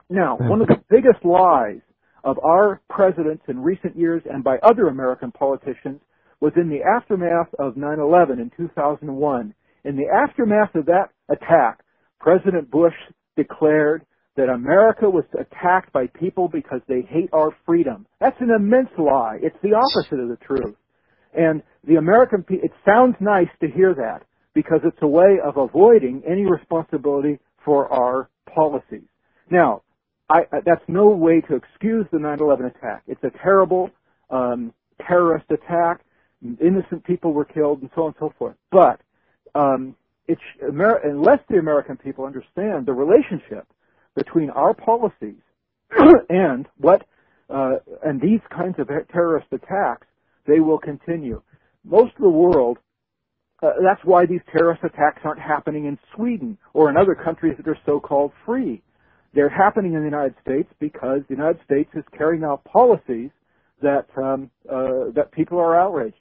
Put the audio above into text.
Now, one of the biggest lies of our presidents in recent years and by other American politicians was in the aftermath of 9/11 in 2001. In the aftermath of that attack, President Bush declared that America was attacked by people because they hate our freedom. That's an immense lie. It's the opposite of the truth. And the American people, it sounds nice to hear that because it's a way of avoiding any responsibility for our policies. Now, that's no way to excuse the 9/11 attack. It's a terrible terrorist attack. Innocent people were killed and so on and so forth. But unless the American people understand the relationship between our policies and and these kinds of terrorist attacks, they will continue. Most of the world, that's why these terrorist attacks aren't happening in Sweden or in other countries that are so-called free. They're happening in the United States because the United States is carrying out policies that people are outraged